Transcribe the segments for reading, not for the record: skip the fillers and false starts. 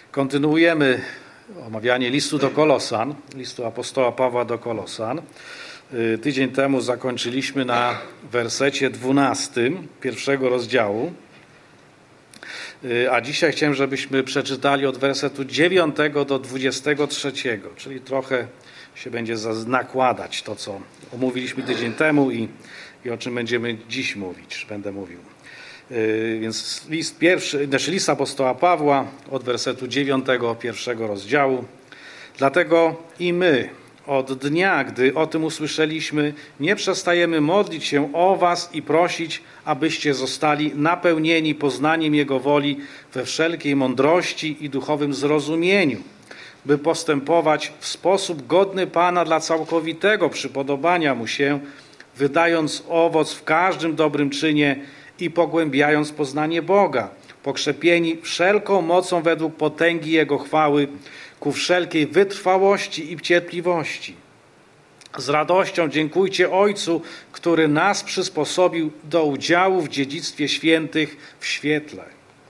Kontynuujemy omawianie listu do Kolosan, listu apostoła Pawła do Kolosan. Tydzień temu zakończyliśmy na wersecie 12 pierwszego rozdziału, a dzisiaj chciałem, żebyśmy przeczytali od wersetu 9 do 23, czyli trochę się będzie nakładać to, co omówiliśmy tydzień temu i o czym będziemy dziś mówić, będę mówił. Więc list apostoła Pawła od wersetu 9 pierwszego rozdziału. Dlatego i my od dnia, gdy o tym usłyszeliśmy, nie przestajemy modlić się o was i prosić, abyście zostali napełnieni poznaniem Jego woli we wszelkiej mądrości i duchowym zrozumieniu, by postępować w sposób godny Pana dla całkowitego przypodobania Mu się, wydając owoc w każdym dobrym czynie i pogłębiając poznanie Boga, pokrzepieni wszelką mocą według potęgi Jego chwały, ku wszelkiej wytrwałości i cierpliwości. Z radością dziękujcie Ojcu, który nas przysposobił do udziału w dziedzictwie świętych w świetle.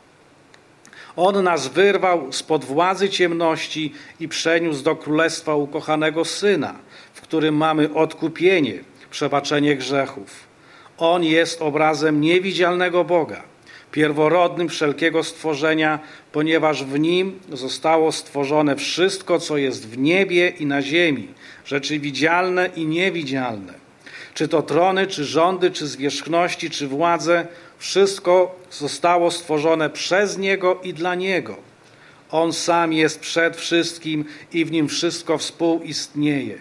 On nas wyrwał spod władzy ciemności i przeniósł do królestwa ukochanego Syna, w którym mamy odkupienie, przebaczenie grzechów. On jest obrazem niewidzialnego Boga, pierworodnym wszelkiego stworzenia, ponieważ w Nim zostało stworzone wszystko, co jest w niebie i na ziemi, rzeczy widzialne i niewidzialne. Czy to trony, czy rządy, czy zwierzchności, czy władze, wszystko zostało stworzone przez Niego i dla Niego. On sam jest przed wszystkim i w Nim wszystko współistnieje.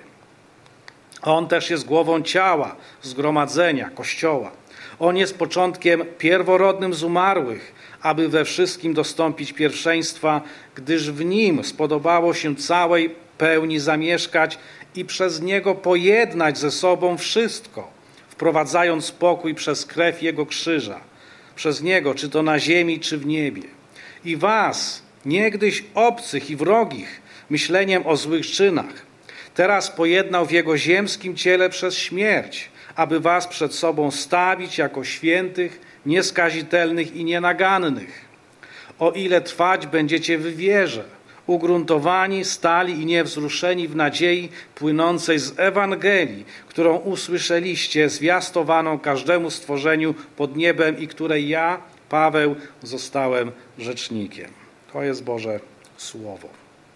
On też jest głową ciała, zgromadzenia, Kościoła. On jest początkiem pierworodnym z umarłych, aby we wszystkim dostąpić pierwszeństwa, gdyż w Nim spodobało się całej pełni zamieszkać i przez Niego pojednać ze sobą wszystko, wprowadzając pokój przez krew Jego krzyża, przez Niego, czy to na ziemi, czy w niebie. I was, niegdyś obcych i wrogich, myśleniem o złych czynach, teraz pojednał w Jego ziemskim ciele przez śmierć, aby was przed sobą stawić jako świętych, nieskazitelnych i nienagannych. O ile trwać będziecie w wierze, ugruntowani, stali i niewzruszeni w nadziei płynącej z Ewangelii, którą usłyszeliście, zwiastowaną każdemu stworzeniu pod niebem i której ja, Paweł, zostałem rzecznikiem. To jest Boże Słowo.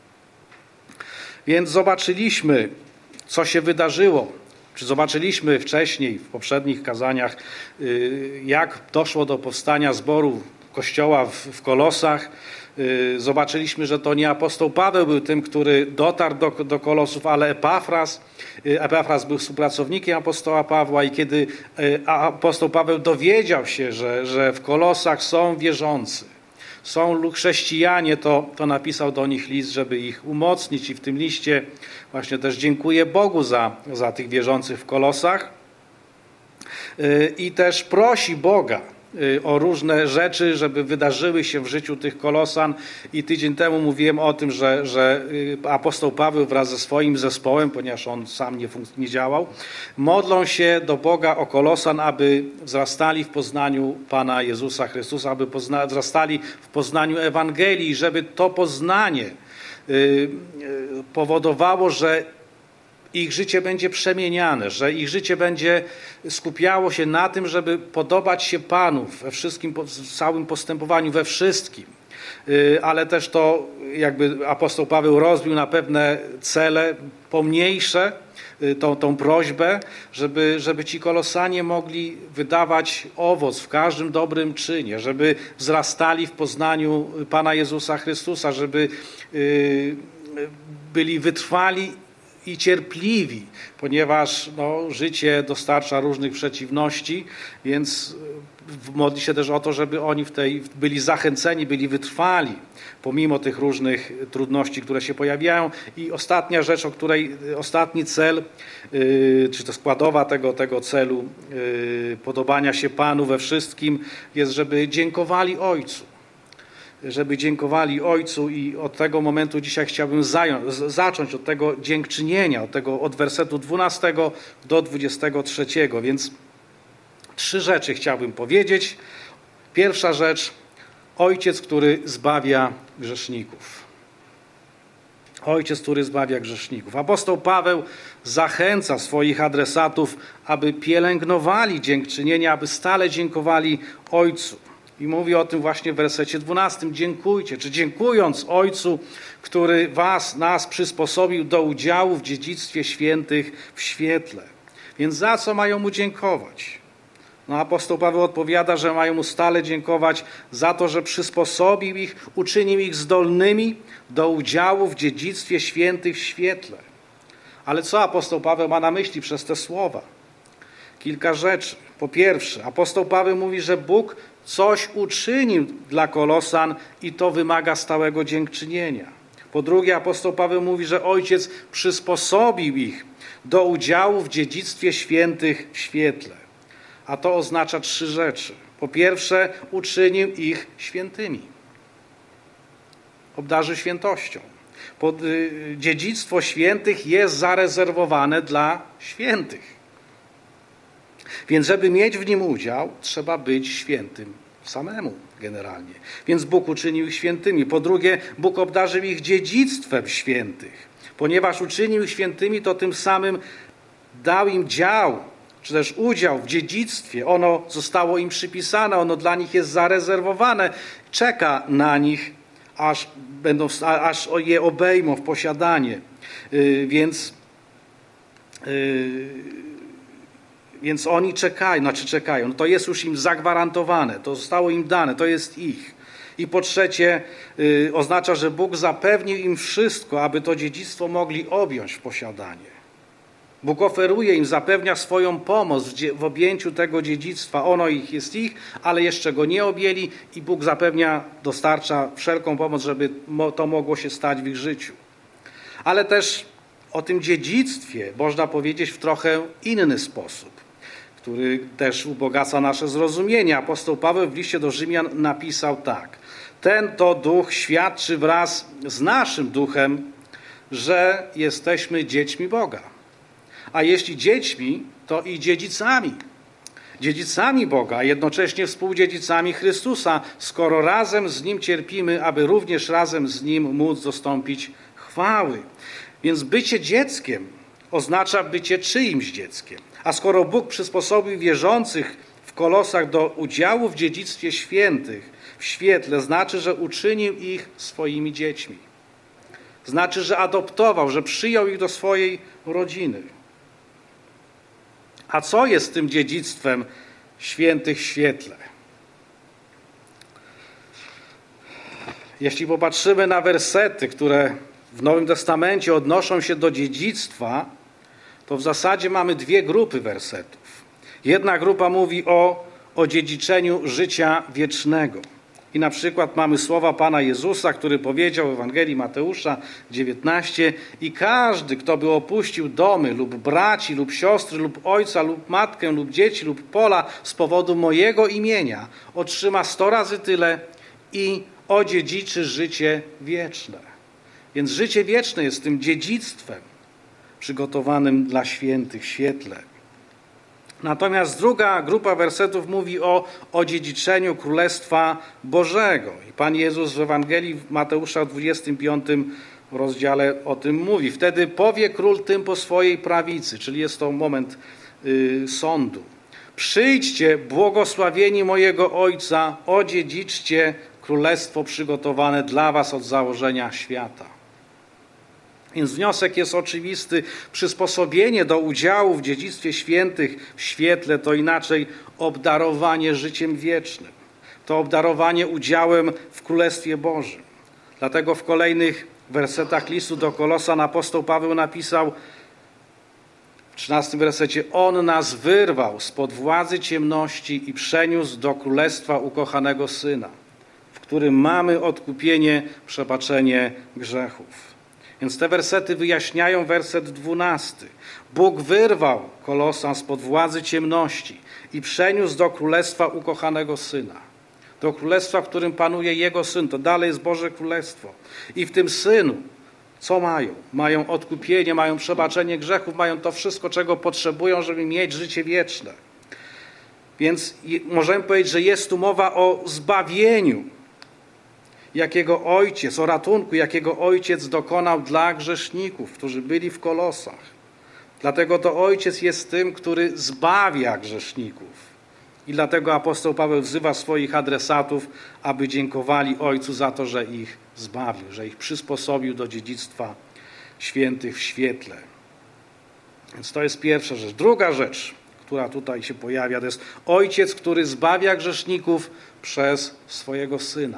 Więc zobaczyliśmy, co się wydarzyło. Czy zobaczyliśmy wcześniej, w poprzednich kazaniach, jak doszło do powstania zboru Kościoła w Kolosach. Zobaczyliśmy, że to nie apostoł Paweł był tym, który dotarł do Kolosów, ale Epafras. Epafras był współpracownikiem apostoła Pawła i kiedy apostoł Paweł dowiedział się, że w Kolosach są wierzący, są chrześcijanie, to napisał do nich list, żeby ich umocnić i w tym liście właśnie też dziękuję Bogu za tych wierzących w Kolosach i też prosi Boga o różne rzeczy, żeby wydarzyły się w życiu tych Kolosan i tydzień temu mówiłem o tym, że apostoł Paweł wraz ze swoim zespołem, ponieważ on sam nie działał, modlą się do Boga o Kolosan, aby wzrastali w poznaniu Pana Jezusa Chrystusa, aby wzrastali w poznaniu Ewangelii, żeby to poznanie powodowało, że ich życie będzie przemieniane, że ich życie będzie skupiało się na tym, żeby podobać się Panu we wszystkim, w całym postępowaniu, we wszystkim. Ale też to jakby apostoł Paweł rozbił na pewne cele pomniejsze, tą prośbę, żeby ci Kolosanie mogli wydawać owoc w każdym dobrym czynie, żeby wzrastali w poznaniu Pana Jezusa Chrystusa, żeby byli wytrwali i cierpliwi, ponieważ życie dostarcza różnych przeciwności, więc modli się też o to, żeby oni byli zachęceni, byli wytrwali, pomimo tych różnych trudności, które się pojawiają. I ostatnia rzecz, ostatni cel, czy to składowa tego celu podobania się Panu we wszystkim jest, żeby dziękowali Ojcu. I od tego momentu dzisiaj chciałbym zacząć od tego dziękczynienia, od wersetu 12 do 23. Więc 3 rzeczy chciałbym powiedzieć. Pierwsza rzecz, Ojciec, który zbawia grzeszników. Ojciec, który zbawia grzeszników. Apostoł Paweł zachęca swoich adresatów, aby pielęgnowali dziękczynienie, aby stale dziękowali Ojcu. I mówi o tym właśnie w wersecie 12. Dziękujcie, czy dziękując Ojcu, który nas przysposobił do udziału w dziedzictwie świętych w świetle. Więc za co mają mu dziękować? No, apostoł Paweł odpowiada, że mają mu stale dziękować za to, że przysposobił ich, uczynił ich zdolnymi do udziału w dziedzictwie świętych w świetle. Ale co apostoł Paweł ma na myśli przez te słowa? Kilka rzeczy. Po pierwsze, apostoł Paweł mówi, że Bóg coś uczynił dla Kolosan i to wymaga stałego dziękczynienia. Po drugie, apostoł Paweł mówi, że Ojciec przysposobił ich do udziału w dziedzictwie świętych w świetle. A to oznacza 3 rzeczy. Po pierwsze, uczynił ich świętymi. Obdarzył świętością. Dziedzictwo świętych jest zarezerwowane dla świętych. Więc żeby mieć w nim udział, trzeba być świętym samemu generalnie. Więc Bóg uczynił ich świętymi. Po drugie, Bóg obdarzył ich dziedzictwem świętych. Ponieważ uczynił ich świętymi, to tym samym dał im dział, czy też udział w dziedzictwie. Ono zostało im przypisane, ono dla nich jest zarezerwowane. Czeka na nich, aż je obejmą w posiadanie. Więc oni czekają. No to jest już im zagwarantowane, to zostało im dane, to jest ich. I po trzecie, oznacza, że Bóg zapewnił im wszystko, aby to dziedzictwo mogli objąć w posiadanie. Bóg oferuje im, zapewnia swoją pomoc w objęciu tego dziedzictwa. Ono jest ich, ale jeszcze go nie objęli i Bóg dostarcza wszelką pomoc, żeby to mogło się stać w ich życiu. Ale też o tym dziedzictwie można powiedzieć w trochę inny sposób, który też ubogaca nasze zrozumienie. Apostoł Paweł w liście do Rzymian napisał tak. Ten to duch świadczy wraz z naszym duchem, że jesteśmy dziećmi Boga. A jeśli dziećmi, to i dziedzicami. Dziedzicami Boga, a jednocześnie współdziedzicami Chrystusa, skoro razem z Nim cierpimy, aby również razem z Nim móc dostąpić chwały. Więc bycie dzieckiem oznacza bycie czyimś dzieckiem. A skoro Bóg przysposobił wierzących w Kolosach do udziału w dziedzictwie świętych w świetle, znaczy, że uczynił ich swoimi dziećmi. Znaczy, że adoptował, że przyjął ich do swojej rodziny. A co jest tym dziedzictwem świętych w świetle? Jeśli popatrzymy na wersety, które w Nowym Testamencie odnoszą się do dziedzictwa, to w zasadzie mamy 2 grupy wersetów. Jedna grupa mówi o odziedziczeniu życia wiecznego. I na przykład mamy słowa Pana Jezusa, który powiedział w Ewangelii Mateusza 19: i każdy, kto by opuścił domy lub braci, lub siostry, lub ojca, lub matkę, lub dzieci, lub pola z powodu mojego imienia, otrzyma 100 razy tyle i odziedziczy życie wieczne. Więc życie wieczne jest tym dziedzictwem przygotowanym dla świętych w świetle. Natomiast druga grupa wersetów mówi o odziedziczeniu Królestwa Bożego. I Pan Jezus w Ewangelii Mateusza w 25 rozdziale o tym mówi. Wtedy powie król tym po swojej prawicy, czyli jest to moment sądu. Przyjdźcie, błogosławieni mojego Ojca, odziedziczcie Królestwo przygotowane dla was od założenia świata. Więc wniosek jest oczywisty. Przysposobienie do udziału w dziedzictwie świętych w świetle to inaczej obdarowanie życiem wiecznym. To obdarowanie udziałem w Królestwie Bożym. Dlatego w kolejnych wersetach listu do Kolosan apostoł Paweł napisał w 13 wersecie: On nas wyrwał spod władzy ciemności i przeniósł do Królestwa ukochanego Syna, w którym mamy odkupienie, przebaczenie grzechów. Więc te wersety wyjaśniają werset 12. Bóg wyrwał Kolosan spod władzy ciemności i przeniósł do Królestwa ukochanego Syna. Do Królestwa, w którym panuje Jego Syn. To dalej jest Boże Królestwo. I w tym Synu co mają? Mają odkupienie, mają przebaczenie grzechów, mają to wszystko, czego potrzebują, żeby mieć życie wieczne. Więc możemy powiedzieć, że jest tu mowa o zbawieniu. o ratunku, jakiego Ojciec dokonał dla grzeszników, którzy byli w Kolosach. Dlatego to Ojciec jest tym, który zbawia grzeszników. I dlatego apostoł Paweł wzywa swoich adresatów, aby dziękowali Ojcu za to, że ich zbawił, że ich przysposobił do dziedzictwa świętych w świetle. Więc to jest pierwsza rzecz. Druga rzecz, która tutaj się pojawia, to jest Ojciec, który zbawia grzeszników przez swojego Syna.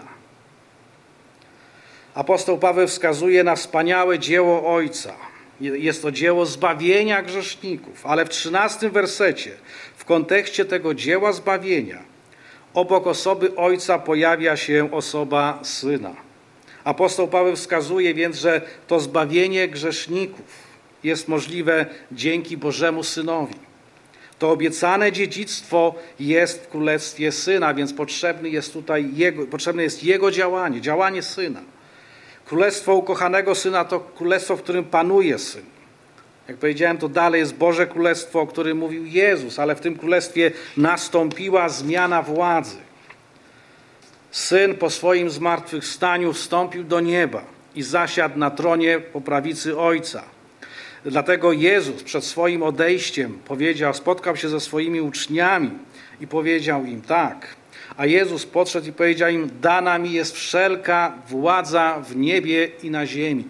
Apostoł Paweł wskazuje na wspaniałe dzieło Ojca. Jest to dzieło zbawienia grzeszników, ale w 13 wersecie, w kontekście tego dzieła zbawienia, obok osoby Ojca pojawia się osoba Syna. Apostoł Paweł wskazuje więc, że to zbawienie grzeszników jest możliwe dzięki Bożemu Synowi. To obiecane dziedzictwo jest w Królestwie Syna, więc potrzebne jest Jego działanie Syna. Królestwo ukochanego Syna to królestwo, w którym panuje Syn. Jak powiedziałem, to dalej jest Boże Królestwo, o którym mówił Jezus, ale w tym królestwie nastąpiła zmiana władzy. Syn po swoim zmartwychwstaniu wstąpił do nieba i zasiadł na tronie po prawicy Ojca. Dlatego Jezus przed swoim odejściem spotkał się ze swoimi uczniami i powiedział im tak. A Jezus podszedł i powiedział im: dana mi jest wszelka władza w niebie i na ziemi.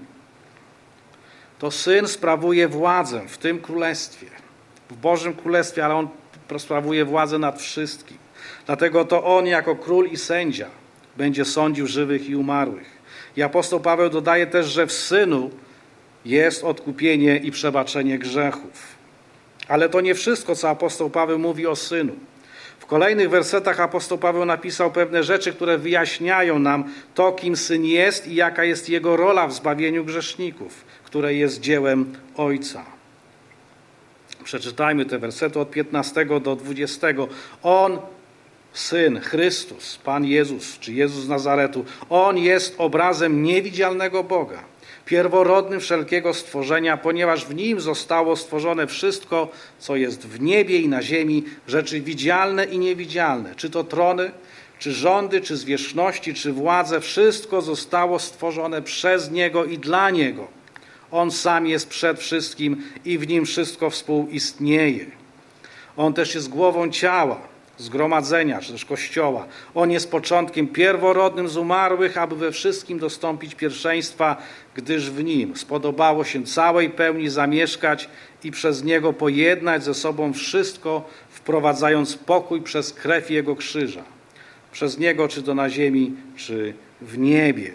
To Syn sprawuje władzę w tym królestwie, w Bożym Królestwie, ale On sprawuje władzę nad wszystkim. Dlatego to On jako król i sędzia będzie sądził żywych i umarłych. I apostoł Paweł dodaje też, że w Synu jest odkupienie i przebaczenie grzechów. Ale to nie wszystko, co apostoł Paweł mówi o Synu. W kolejnych wersetach apostoł Paweł napisał pewne rzeczy, które wyjaśniają nam to, kim Syn jest i jaka jest Jego rola w zbawieniu grzeszników, które jest dziełem Ojca. Przeczytajmy te wersety od 15 do 20. On, Syn, Chrystus, Pan Jezus, czy Jezus z Nazaretu, On jest obrazem niewidzialnego Boga, pierworodnym wszelkiego stworzenia, ponieważ w Nim zostało stworzone wszystko, co jest w niebie i na ziemi, rzeczy widzialne i niewidzialne, czy to trony, czy rządy, czy zwierzchności, czy władze, wszystko zostało stworzone przez Niego i dla Niego. On sam jest przed wszystkim i w Nim wszystko współistnieje. On też jest głową ciała, zgromadzenia, czy też Kościoła. On jest początkiem pierworodnym z umarłych, aby we wszystkim dostąpić pierwszeństwa, gdyż w Nim spodobało się całej pełni zamieszkać i przez Niego pojednać ze sobą wszystko, wprowadzając pokój przez krew Jego krzyża. Przez Niego, czy to na ziemi, czy w niebie.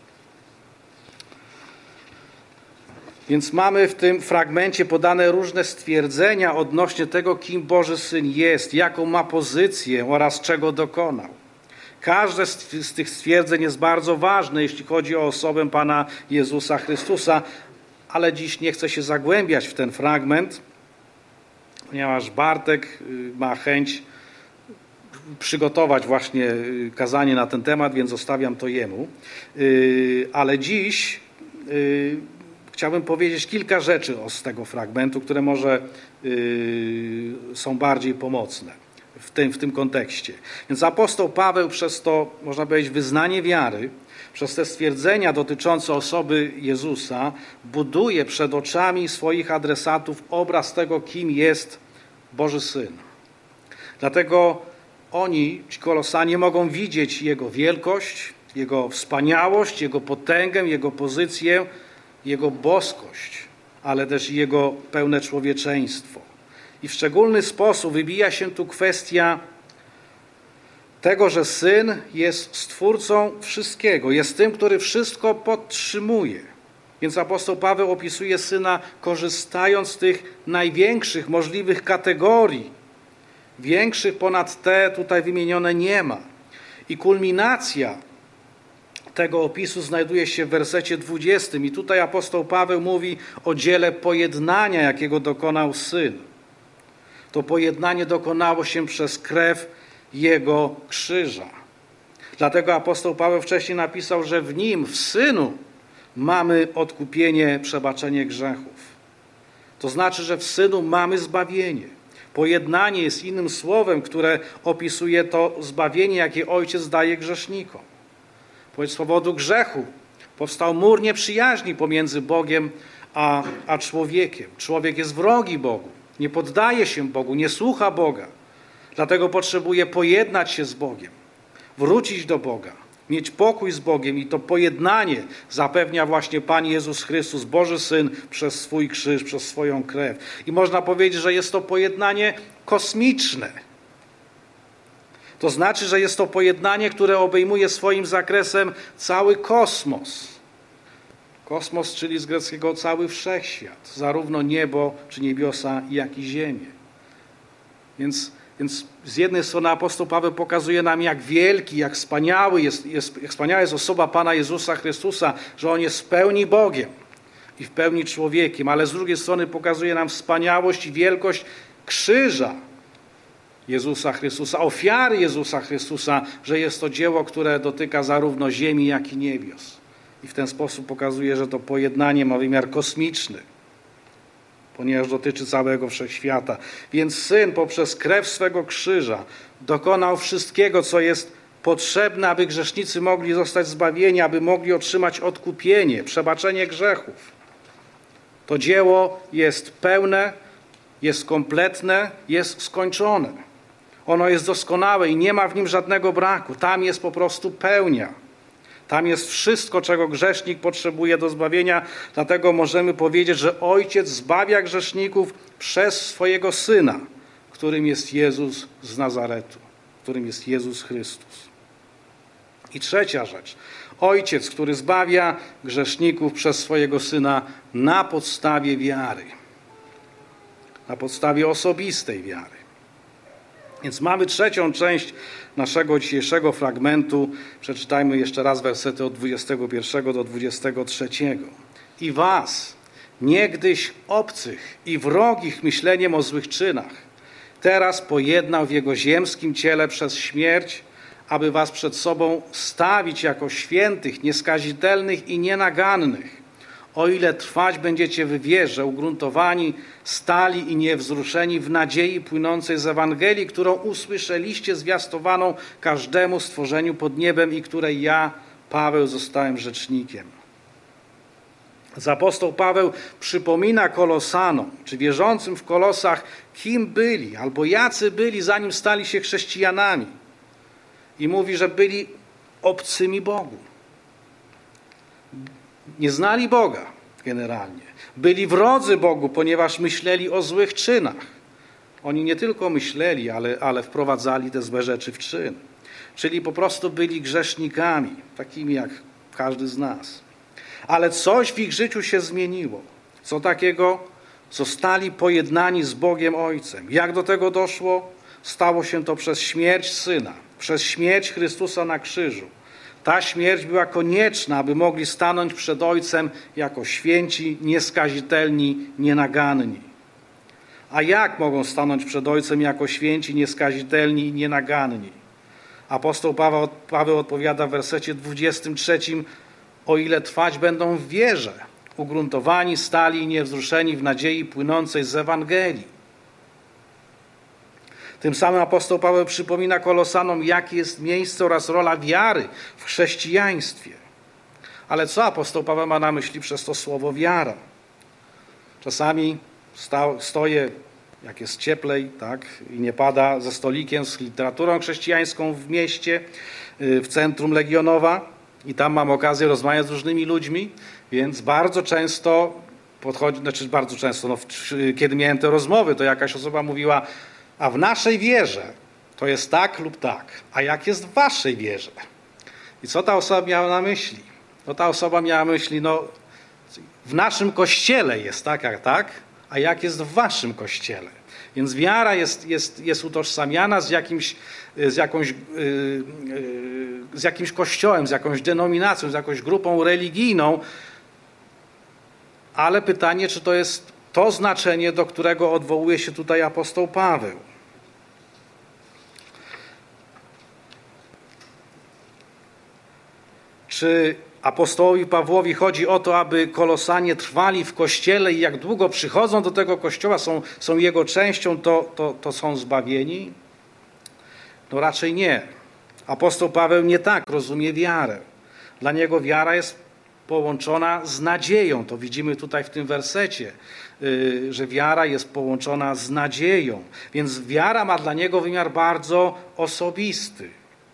Więc mamy w tym fragmencie podane różne stwierdzenia odnośnie tego, kim Boży Syn jest, jaką ma pozycję oraz czego dokonał. Każde z tych stwierdzeń jest bardzo ważne, jeśli chodzi o osobę Pana Jezusa Chrystusa, ale dziś nie chcę się zagłębiać w ten fragment, ponieważ Bartek ma chęć przygotować właśnie kazanie na ten temat, więc zostawiam to jemu. Ale dziś chciałbym powiedzieć kilka rzeczy z tego fragmentu, które może są bardziej pomocne w tym kontekście. Więc apostoł Paweł przez to, można powiedzieć, wyznanie wiary, przez te stwierdzenia dotyczące osoby Jezusa, buduje przed oczami swoich adresatów obraz tego, kim jest Boży Syn. Dlatego oni, ci Kolosanie, mogą widzieć Jego wielkość, Jego wspaniałość, Jego potęgę, Jego pozycję, Jego boskość, ale też Jego pełne człowieczeństwo. I w szczególny sposób wybija się tu kwestia tego, że Syn jest Stwórcą wszystkiego, jest tym, który wszystko podtrzymuje. Więc apostoł Paweł opisuje Syna, korzystając z tych największych możliwych kategorii. Większych ponad te tutaj wymienione nie ma. I kulminacja tego opisu znajduje się w wersecie 20. I tutaj apostoł Paweł mówi o dziele pojednania, jakiego dokonał Syn. To pojednanie dokonało się przez krew Jego krzyża. Dlatego apostoł Paweł wcześniej napisał, że w Nim, w Synu, mamy odkupienie, przebaczenie grzechów. To znaczy, że w Synu mamy zbawienie. Pojednanie jest innym słowem, które opisuje to zbawienie, jakie Ojciec daje grzesznikom. z powodu grzechu powstał mur nieprzyjaźni pomiędzy Bogiem a człowiekiem. Człowiek jest wrogi Bogu, nie poddaje się Bogu, nie słucha Boga. Dlatego potrzebuje pojednać się z Bogiem, wrócić do Boga, mieć pokój z Bogiem i to pojednanie zapewnia właśnie Pan Jezus Chrystus, Boży Syn, przez swój krzyż, przez swoją krew. I można powiedzieć, że jest to pojednanie kosmiczne. To znaczy, że jest to pojednanie, które obejmuje swoim zakresem cały kosmos. Kosmos, czyli z greckiego cały wszechświat, zarówno niebo czy niebiosa, jak i ziemię. Więc z jednej strony apostoł Paweł pokazuje nam, jak wielki, jak wspaniała jest osoba Pana Jezusa Chrystusa, że On jest w pełni Bogiem i w pełni człowiekiem, ale z drugiej strony pokazuje nam wspaniałość i wielkość krzyża Jezusa Chrystusa, ofiary Jezusa Chrystusa, że jest to dzieło, które dotyka zarówno ziemi, jak i niebios. I w ten sposób pokazuje, że to pojednanie ma wymiar kosmiczny, ponieważ dotyczy całego wszechświata. Więc Syn poprzez krew swego krzyża dokonał wszystkiego, co jest potrzebne, aby grzesznicy mogli zostać zbawieni, aby mogli otrzymać odkupienie, przebaczenie grzechów. To dzieło jest pełne, jest kompletne, jest skończone. Ono jest doskonałe i nie ma w nim żadnego braku. Tam jest po prostu pełnia. Tam jest wszystko, czego grzesznik potrzebuje do zbawienia. Dlatego możemy powiedzieć, że Ojciec zbawia grzeszników przez swojego Syna, którym jest Jezus z Nazaretu, którym jest Jezus Chrystus. I trzecia rzecz. Ojciec, który zbawia grzeszników przez swojego Syna na podstawie wiary. Na podstawie osobistej wiary. Więc mamy trzecią część naszego dzisiejszego fragmentu. Przeczytajmy jeszcze raz wersety od 21 do 23. I was, niegdyś obcych i wrogich myśleniem o złych czynach, teraz pojednał w Jego ziemskim ciele przez śmierć, aby was przed sobą stawić jako świętych, nieskazitelnych i nienagannych, o ile trwać będziecie w wierze, ugruntowani, stali i niewzruszeni w nadziei płynącej z Ewangelii, którą usłyszeliście zwiastowaną każdemu stworzeniu pod niebem i której ja, Paweł, zostałem rzecznikiem. Apostoł Paweł przypomina Kolosanom, czy wierzącym w Kolosach, kim byli albo jacy byli, zanim stali się chrześcijanami. I mówi, że byli obcymi Bogu. Nie znali Boga generalnie. Byli wrodzy Bogu, ponieważ myśleli o złych czynach. Oni nie tylko myśleli, ale wprowadzali te złe rzeczy w czyn. Czyli po prostu byli grzesznikami, takimi jak każdy z nas. Ale coś w ich życiu się zmieniło. Co takiego? Zostali pojednani z Bogiem Ojcem. Jak do tego doszło? Stało się to przez śmierć Syna, przez śmierć Chrystusa na krzyżu. Ta śmierć była konieczna, aby mogli stanąć przed Ojcem jako święci, nieskazitelni, nienaganni. A jak mogą stanąć przed Ojcem jako święci, nieskazitelni i nienaganni? Apostoł Paweł odpowiada w wersecie 23: o ile trwać będą w wierze, ugruntowani, stali i niewzruszeni w nadziei płynącej z Ewangelii. Tym samym apostoł Paweł przypomina Kolosanom, jakie jest miejsce oraz rola wiary w chrześcijaństwie. Ale co apostoł Paweł ma na myśli przez to słowo wiara? Czasami stoję, jak jest cieplej, tak, i nie pada, ze stolikiem z literaturą chrześcijańską w mieście, w centrum Legionowa, i tam mam okazję rozmawiać z różnymi ludźmi, więc bardzo często kiedy miałem te rozmowy, to jakaś osoba mówiła: a w naszej wierze to jest tak lub tak, a jak jest w waszej wierze? I co ta osoba miała na myśli? No ta osoba miała na myśli, w naszym kościele jest tak, jak tak, a jak jest w waszym kościele? Więc wiara jest utożsamiana z jakimś kościołem, z jakąś denominacją, z jakąś grupą religijną, ale pytanie, czy to jest to znaczenie, do którego odwołuje się tutaj apostoł Paweł. Czy apostołowi Pawłowi chodzi o to, aby Kolosanie trwali w Kościele i jak długo przychodzą do tego Kościoła, są jego częścią, to są zbawieni? No raczej nie. Apostoł Paweł nie tak rozumie wiarę. Dla niego wiara jest połączona z nadzieją. To widzimy tutaj w tym wersecie, że wiara jest połączona z nadzieją. Więc wiara ma dla niego wymiar bardzo osobisty.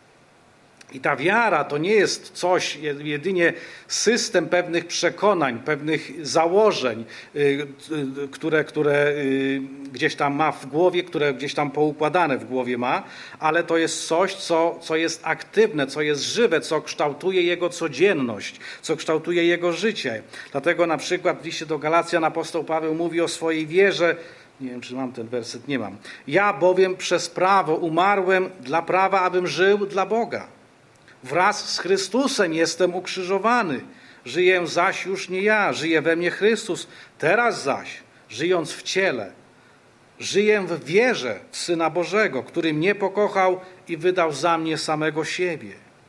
I ta wiara to nie jest coś, jedynie system pewnych przekonań, pewnych założeń, które gdzieś tam ma w głowie, które gdzieś tam poukładane w głowie ma, ale to jest coś, co jest aktywne, co jest żywe, co kształtuje jego codzienność, co kształtuje jego życie. Dlatego na przykład w liście do Galacjan apostoł Paweł mówi o swojej wierze. Nie wiem, czy mam ten werset, nie mam. Ja bowiem przez prawo umarłem dla prawa, abym żył dla Boga. Wraz z Chrystusem jestem ukrzyżowany. Żyję zaś już nie ja, żyje we mnie Chrystus. Teraz zaś, żyjąc w ciele, żyję w wierze w Syna Bożego, który mnie pokochał i wydał za mnie samego siebie.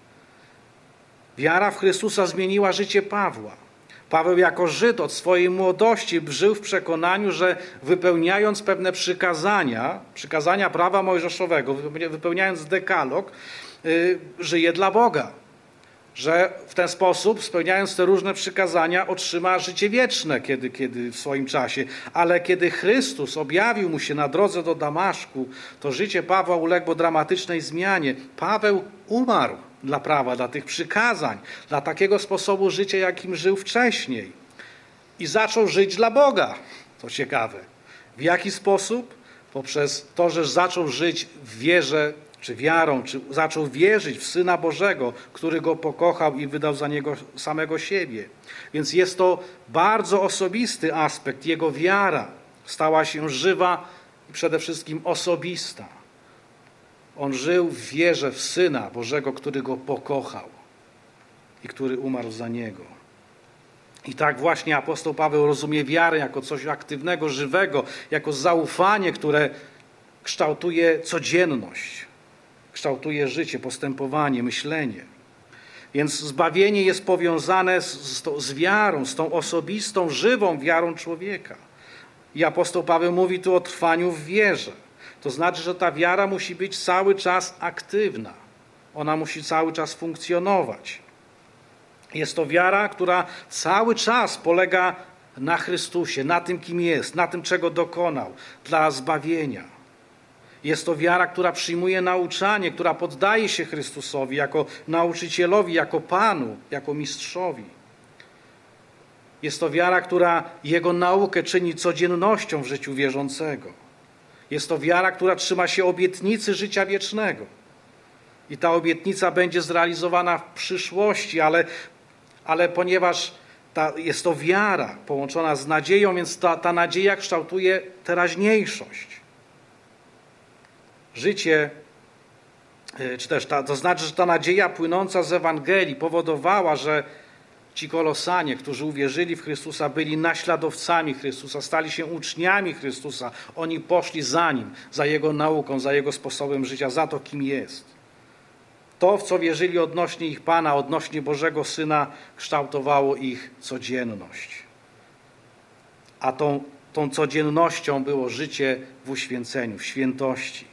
Wiara w Chrystusa zmieniła życie Pawła. Paweł jako Żyd od swojej młodości żył w przekonaniu, że wypełniając pewne przykazania prawa mojżeszowego, wypełniając dekalog, żyje dla Boga. Że w ten sposób, spełniając te różne przykazania, otrzyma życie wieczne kiedy w swoim czasie. Ale kiedy Chrystus objawił mu się na drodze do Damaszku, to życie Pawła uległo dramatycznej zmianie. Paweł umarł dla prawa, dla tych przykazań, dla takiego sposobu życia, jakim żył wcześniej. I zaczął żyć dla Boga. To ciekawe. W jaki sposób? Poprzez to, że zaczął żyć w wierze, czy wiarą, czy zaczął wierzyć w Syna Bożego, który go pokochał i wydał za niego samego siebie. Więc jest to bardzo osobisty aspekt. Jego wiara stała się żywa i przede wszystkim osobista. On żył w wierze w Syna Bożego, który go pokochał i który umarł za niego. I tak właśnie apostoł Paweł rozumie wiarę jako coś aktywnego, żywego, jako zaufanie, które kształtuje codzienność, kształtuje życie, postępowanie, myślenie. Więc zbawienie jest powiązane z wiarą, z tą osobistą, żywą wiarą człowieka. I apostoł Paweł mówi tu o trwaniu w wierze. To znaczy, że ta wiara musi być cały czas aktywna. Ona musi cały czas funkcjonować. Jest to wiara, która cały czas polega na Chrystusie, na tym, kim jest, na tym, czego dokonał, dla zbawienia. Jest to wiara, która przyjmuje nauczanie, która poddaje się Chrystusowi jako nauczycielowi, jako Panu, jako mistrzowi. Jest to wiara, która Jego naukę czyni codziennością w życiu wierzącego. Jest to wiara, która trzyma się obietnicy życia wiecznego. I ta obietnica będzie zrealizowana w przyszłości, ale ponieważ jest to wiara połączona z nadzieją, więc ta nadzieja kształtuje teraźniejszość. Życie, czy też to znaczy, że ta nadzieja płynąca z Ewangelii powodowała, że ci Kolosanie, którzy uwierzyli w Chrystusa, byli naśladowcami Chrystusa, stali się uczniami Chrystusa. Oni poszli za Nim, za Jego nauką, za Jego sposobem życia, za to, kim jest. To, w co wierzyli odnośnie ich Pana, odnośnie Bożego Syna, kształtowało ich codzienność. A tą codziennością było życie w uświęceniu, w świętości.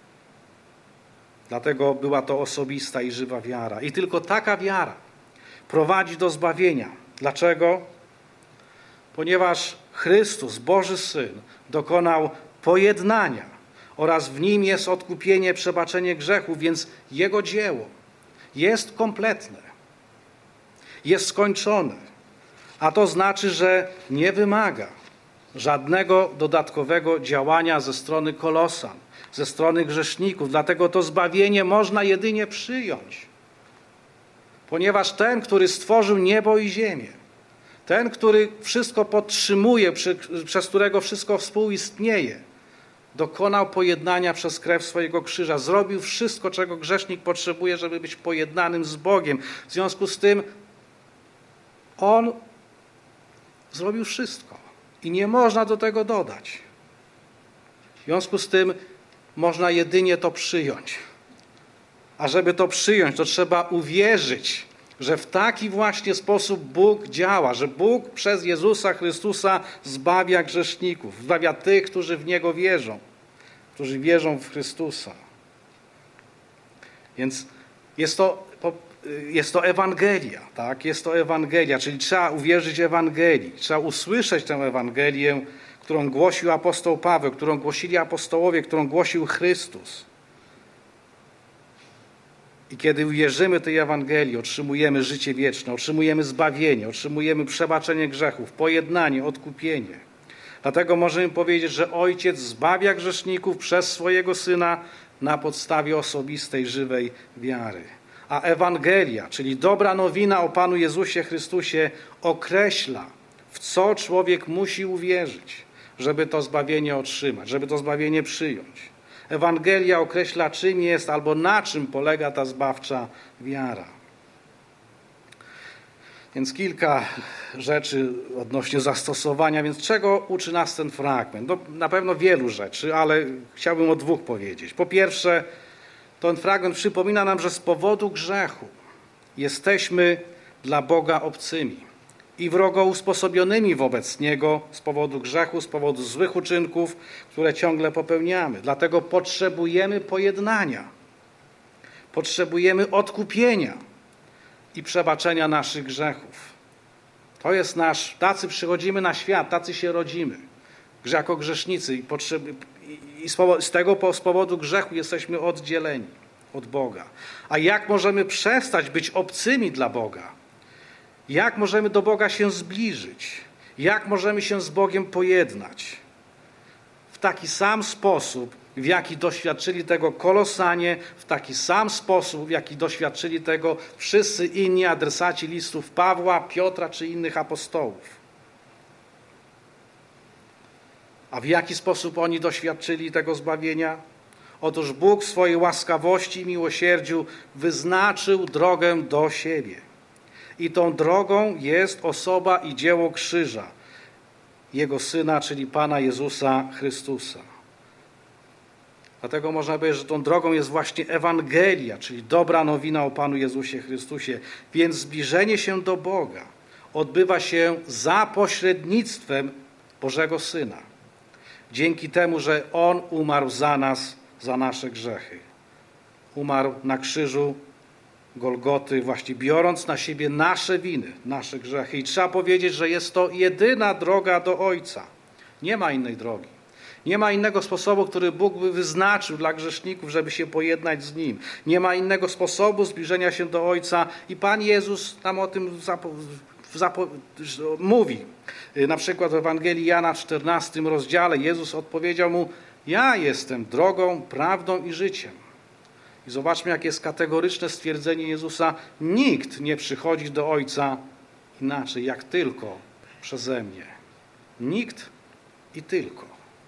Dlatego była to osobista i żywa wiara. I tylko taka wiara prowadzi do zbawienia. Dlaczego? Ponieważ Chrystus, Boży Syn, dokonał pojednania oraz w Nim jest odkupienie, przebaczenie grzechów, więc Jego dzieło jest kompletne, jest skończone. A to znaczy, że nie wymaga żadnego dodatkowego działania ze strony Kolosan, ze strony grzeszników. Dlatego to zbawienie można jedynie przyjąć. Ponieważ ten, który stworzył niebo i ziemię, ten, który wszystko podtrzymuje, przez którego wszystko współistnieje, dokonał pojednania przez krew swojego krzyża. Zrobił wszystko, czego grzesznik potrzebuje, żeby być pojednanym z Bogiem. W związku z tym On zrobił wszystko i nie można do tego dodać. W związku z tym można jedynie to przyjąć. A żeby to przyjąć, to trzeba uwierzyć, że w taki właśnie sposób Bóg działa, że Bóg przez Jezusa Chrystusa zbawia grzeszników, zbawia tych, którzy w Niego wierzą, którzy wierzą w Chrystusa. Więc jest to jest to Ewangelia, tak? Jest to Ewangelia, czyli trzeba uwierzyć Ewangelii, trzeba usłyszeć tę Ewangelię, którą głosił apostoł Paweł, którą głosili apostołowie, którą głosił Chrystus. I kiedy uwierzymy tej Ewangelii, otrzymujemy życie wieczne, otrzymujemy zbawienie, otrzymujemy przebaczenie grzechów, pojednanie, odkupienie. Dlatego możemy powiedzieć, że Ojciec zbawia grzeszników przez swojego Syna na podstawie osobistej, żywej wiary. A Ewangelia, czyli dobra nowina o Panu Jezusie Chrystusie, określa, w co człowiek musi uwierzyć, żeby to zbawienie otrzymać, żeby to zbawienie przyjąć. Ewangelia określa, czym jest albo na czym polega ta zbawcza wiara. Więc kilka rzeczy odnośnie zastosowania. Więc czego uczy nas ten fragment? No, na pewno wielu rzeczy, ale chciałbym o dwóch powiedzieć. Po pierwsze, ten fragment przypomina nam, że z powodu grzechu jesteśmy dla Boga obcymi i wrogo usposobionymi wobec Niego z powodu grzechu, z powodu złych uczynków, które ciągle popełniamy. Dlatego potrzebujemy pojednania, potrzebujemy odkupienia i przebaczenia naszych grzechów. To jest tacy przychodzimy na świat, tacy się rodzimy, jako grzesznicy i z powodu grzechu jesteśmy oddzieleni od Boga. A jak możemy przestać być obcymi dla Boga? Jak możemy do Boga się zbliżyć? Jak możemy się z Bogiem pojednać? W taki sam sposób, w jaki doświadczyli tego Kolosanie, w taki sam sposób, w jaki doświadczyli tego wszyscy inni adresaci listów Pawła, Piotra czy innych apostołów. A w jaki sposób oni doświadczyli tego zbawienia? Otóż Bóg w swojej łaskawości i miłosierdziu wyznaczył drogę do siebie. I tą drogą jest osoba i dzieło krzyża, Jego Syna, czyli Pana Jezusa Chrystusa. Dlatego można powiedzieć, że tą drogą jest właśnie Ewangelia, czyli dobra nowina o Panu Jezusie Chrystusie. Więc zbliżenie się do Boga odbywa się za pośrednictwem Bożego Syna. Dzięki temu, że On umarł za nas, za nasze grzechy. Umarł na krzyżu Golgoty, właśnie biorąc na siebie nasze winy, nasze grzechy. I trzeba powiedzieć, że jest to jedyna droga do Ojca. Nie ma innej drogi. Nie ma innego sposobu, który Bóg by wyznaczył dla grzeszników, żeby się pojednać z Nim. Nie ma innego sposobu zbliżenia się do Ojca i Pan Jezus nam o tym mówi. Na przykład w Ewangelii Jana w 14 rozdziale Jezus odpowiedział mu: ja jestem drogą, prawdą i życiem. I zobaczmy, jakie jest kategoryczne stwierdzenie Jezusa: nikt nie przychodzi do Ojca inaczej, jak tylko przeze mnie. Nikt i tylko.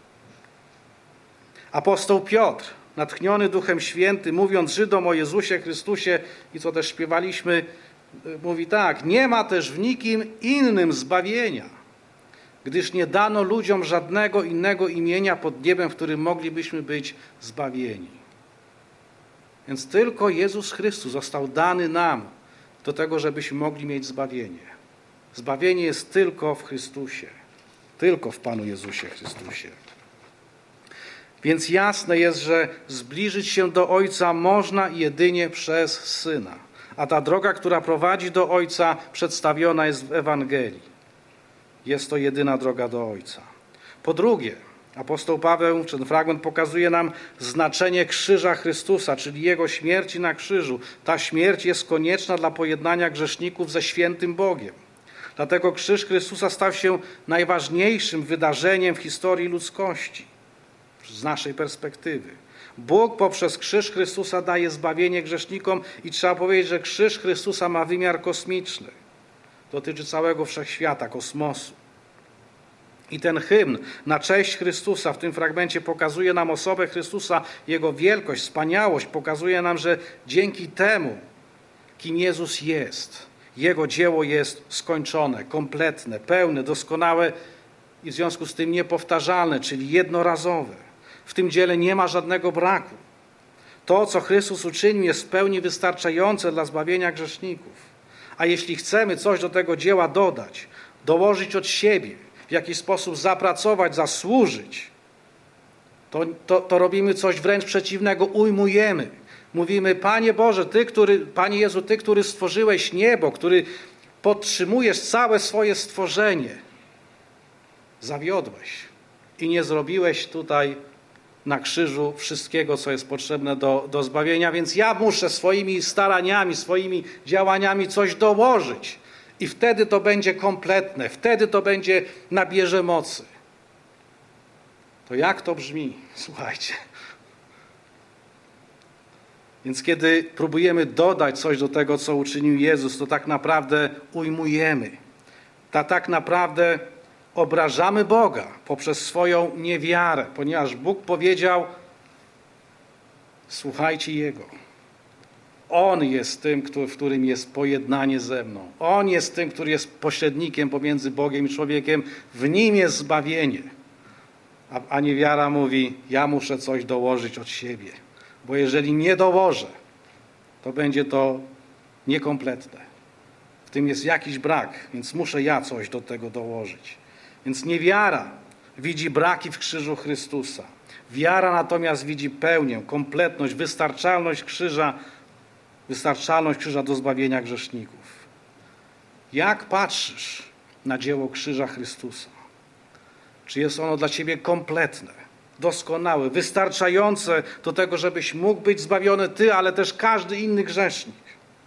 Apostoł Piotr, natchniony Duchem Świętym, mówiąc Żydom o Jezusie Chrystusie, i co też śpiewaliśmy, mówi tak: nie ma też w nikim innym zbawienia, gdyż nie dano ludziom żadnego innego imienia pod niebem, w którym moglibyśmy być zbawieni. Więc tylko Jezus Chrystus został dany nam do tego, żebyśmy mogli mieć zbawienie. Zbawienie jest tylko w Chrystusie, tylko w Panu Jezusie Chrystusie. Więc jasne jest, że zbliżyć się do Ojca można jedynie przez Syna. A ta droga, która prowadzi do Ojca, przedstawiona jest w Ewangelii. Jest to jedyna droga do Ojca. Po drugie, apostoł Paweł, ten fragment pokazuje nam znaczenie krzyża Chrystusa, czyli Jego śmierci na krzyżu. Ta śmierć jest konieczna dla pojednania grzeszników ze świętym Bogiem. Dlatego krzyż Chrystusa stał się najważniejszym wydarzeniem w historii ludzkości. Z naszej perspektywy. Bóg poprzez krzyż Chrystusa daje zbawienie grzesznikom i trzeba powiedzieć, że krzyż Chrystusa ma wymiar kosmiczny. Dotyczy całego wszechświata, kosmosu. I ten hymn na cześć Chrystusa w tym fragmencie pokazuje nam osobę Chrystusa, Jego wielkość, wspaniałość. Pokazuje nam, że dzięki temu, kim Jezus jest, Jego dzieło jest skończone, kompletne, pełne, doskonałe i w związku z tym niepowtarzalne, czyli jednorazowe. W tym dziele nie ma żadnego braku. To, co Chrystus uczynił, jest w pełni wystarczające dla zbawienia grzeszników. A jeśli chcemy coś do tego dzieła dodać, dołożyć od siebie, w jakiś sposób zapracować, zasłużyć, to robimy coś wręcz przeciwnego, ujmujemy Mówimy, Panie Boże, Panie Jezu, Ty, który stworzyłeś niebo, który podtrzymujesz całe swoje stworzenie, zawiodłeś i nie zrobiłeś tutaj na krzyżu wszystkiego, co jest potrzebne do zbawienia, więc ja muszę swoimi staraniami, swoimi działaniami coś dołożyć i wtedy to będzie kompletne, wtedy to nabierze mocy. To jak to brzmi? Słuchajcie. Więc kiedy próbujemy dodać coś do tego, co uczynił Jezus, to tak naprawdę ujmujemy. Tak naprawdę obrażamy Boga poprzez swoją niewiarę, ponieważ Bóg powiedział, słuchajcie Jego. On jest tym, w którym jest pojednanie ze mną. On jest tym, który jest pośrednikiem pomiędzy Bogiem i człowiekiem. W Nim jest zbawienie. A niewiara mówi, ja muszę coś dołożyć od siebie. Bo jeżeli nie dołożę, to będzie to niekompletne. W tym jest jakiś brak, więc muszę ja coś do tego dołożyć. Więc niewiara widzi braki w krzyżu Chrystusa. Wiara natomiast widzi pełnię, kompletność, wystarczalność krzyża do zbawienia grzeszników. Jak patrzysz na dzieło krzyża Chrystusa? Czy jest ono dla ciebie kompletne, doskonałe, wystarczające do tego, żebyś mógł być zbawiony ty, ale też każdy inny grzesznik?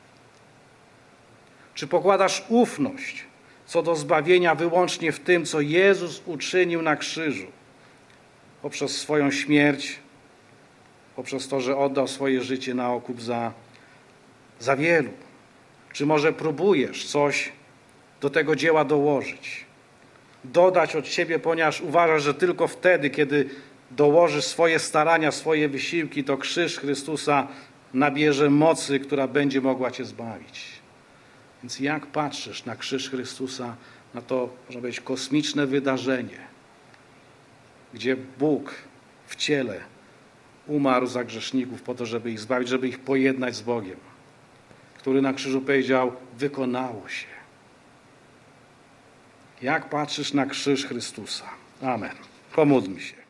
Czy pokładasz ufność co do zbawienia wyłącznie w tym, co Jezus uczynił na krzyżu? Poprzez swoją śmierć, poprzez to, że oddał swoje życie na okup za wielu. Czy może próbujesz coś do tego dzieła dołożyć? Dodać od siebie, ponieważ uważasz, że tylko wtedy, kiedy dołożysz swoje starania, swoje wysiłki, to krzyż Chrystusa nabierze mocy, która będzie mogła cię zbawić. Więc jak patrzysz na krzyż Chrystusa, na to, może być kosmiczne wydarzenie, gdzie Bóg w ciele umarł za grzeszników po to, żeby ich zbawić, żeby ich pojednać z Bogiem, który na krzyżu powiedział, wykonało się. Jak patrzysz na krzyż Chrystusa? Amen. Pomódlmy się.